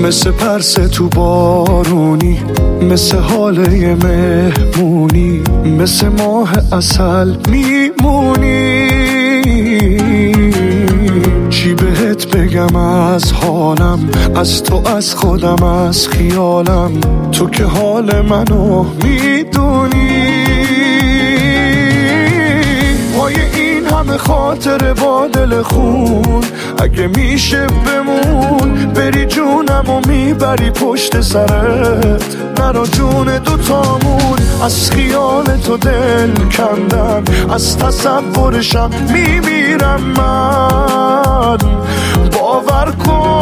مثل پرسه تو بارونی، مثل حاله مهمونی، مثل ماه عسل میمونی. چی بهت بگم از حالم، از تو، از خودم، از خیالم، تو که حال منو میدونی. پای این همه خاطر با دل خون، اگه میشه بمون، بری جونم و میبری پشت سرت، نرا جون دوتامون. از خیال تو دل کندم، از تصورشم میمیرم من. باور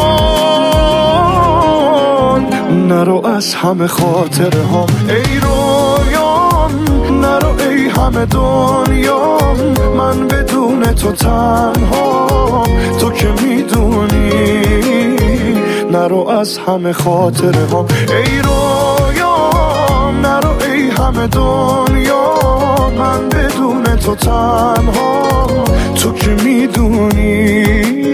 کن نرو از همه خاطره هم ای رویام، نرو ای همه دنیام، من بدون تو تنها، تو که میدونی. نرو از همه خاطره هم ای رویام، نرو ای همه دنیا، من بدون تو تنها، تو که میدونی.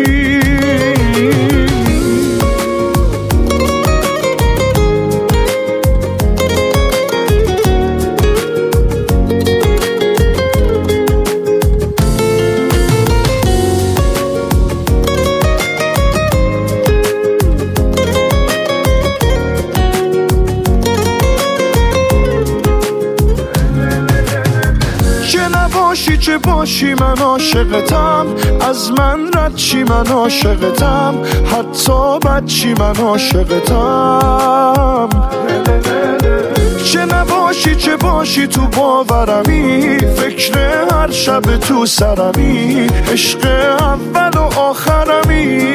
باشی چه باشی من عاشقتم، از من رد چی من عاشقتم، حتی بد چی من عاشقتم. چه نباشی چه باشی تو باورمی، فکر هر شب تو سرمی، عشق اول و آخرمی.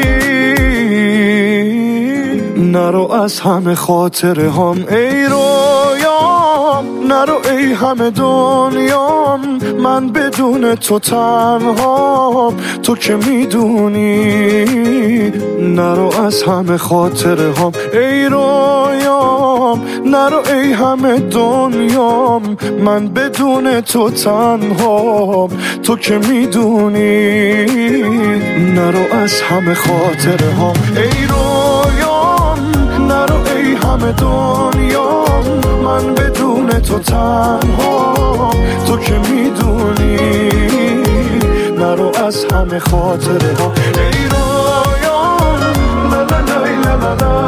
نرو از همه خاطره هم ای رویام، نرو ای همه دنیام، من بدون تو تنها، تو که میدونی. نرو از همه خاطره هم ای رویام، نرو ای همه دنیام، من بدون تو تنها، تو که میدونی. نرو از همه خاطره هم ای رویام، نرو ای همه دنیام، من بدون تو تنها، تو که میدونی. نرو از همه خاطره ها ای رویام، لا لا لا لا لا.